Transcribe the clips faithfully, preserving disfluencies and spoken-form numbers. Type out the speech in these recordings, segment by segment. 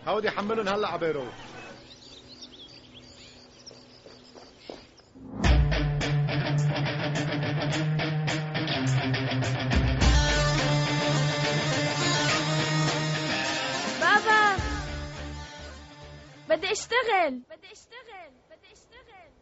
هودي حملهم هلا عبيروح. بابا بدي اشتغل بدي اشتغل بدي اشتغل.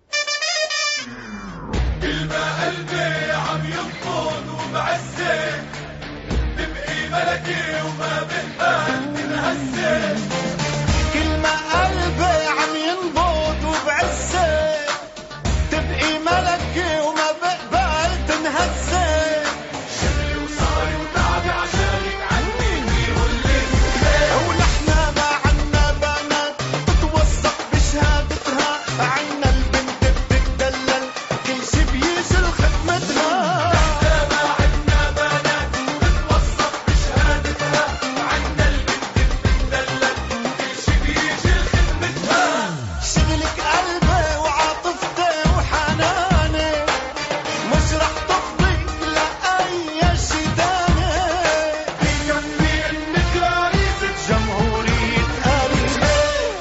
كل ما قلبي عم ينقض وبعزك تبقي ملكي وما بقبل تنهزك. كل ما قلبي عم ينبض وبعزك تبقي ملكي وما بقبل تنهزك. شغلي وصاري وتعبي عشانك عنيكي والليل ونحنا ما عنا بنات بتوثق بشهادتها، عنا البنت بتتدلل كل شي بيجي لخدمتها. نحنا ما عنا بنات بتوثق بشهادتها، عنا البنت بتتدلل كل شي بيجي لخدمتها. شغلك قلبي وعاطفتي وحناني مش رح تفضي لأي شي تاني. بيكفي انك رئيسة جمهورية قلبي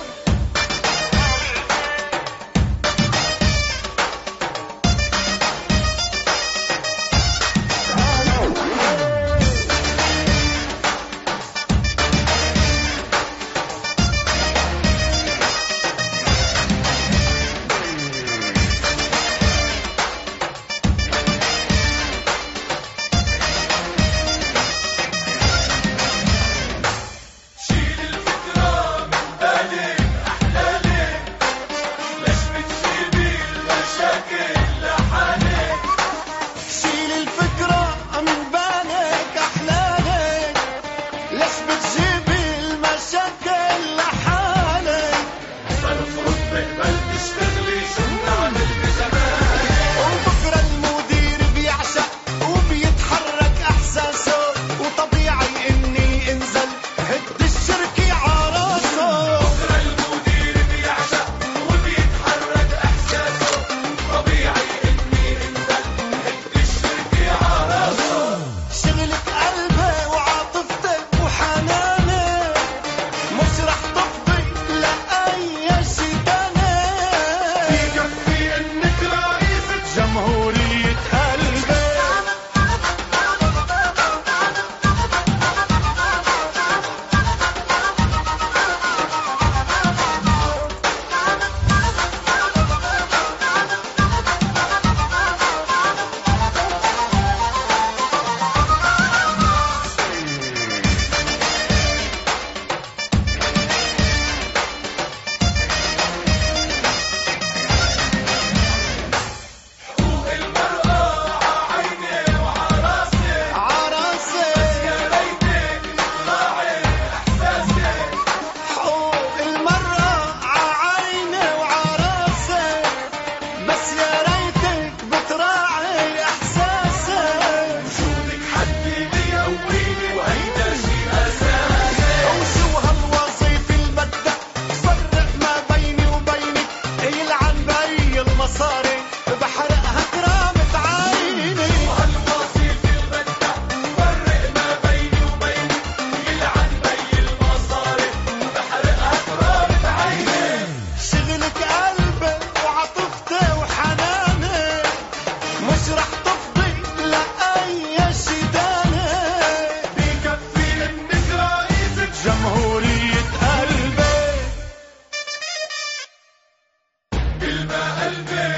شيل الفكرة من بالك أحلالك، ليش بتسيبي المشاكل لحالك. شيل الفكرة من بالك أحلالك، ليش بتجيبي المشاكل لحالك. فالمفروض بقبل تشتغلي شو بنعمل بزمانك. وبكرة المدير بيعشق وبيتحرك إحساسه، وطبيعي إني انزل هد الشركة عراسه. بكرة المدير بيعشق وبيتحرك إحساسه، طبيعي إني انزل هد الشركة عراسه. شغلك قلبي وعاطفتي وحناني مش رح تفضي لأي شي تاني. بيكفي إنك رئيسة جمهورية قلبي حقوق المرأة ععيني وعراسي. عراسي. يا ريتك تراعي إحساسك. حقوق المرأة ععيني وعراسي، بس يا ريتك بتراعي إحساسي. وجودك حدي بيقويني وهيدا شي أساسي. وشو هالوظيفة اللي بدها تفرق ما بيني وبينك، يلعن بي المصاري بحرقها كرامة عيني. وهالوظيفة اللي بدها تفرق ما بيني وبينك، يلعن بي المصاري بحرقها كرامة عيني. شغلك قلبي وعاطفتي وحناني مش رح تفضي لأي شي تاني. بيكفي إنك رئيسة جمهورية قلبي كل ما قلبي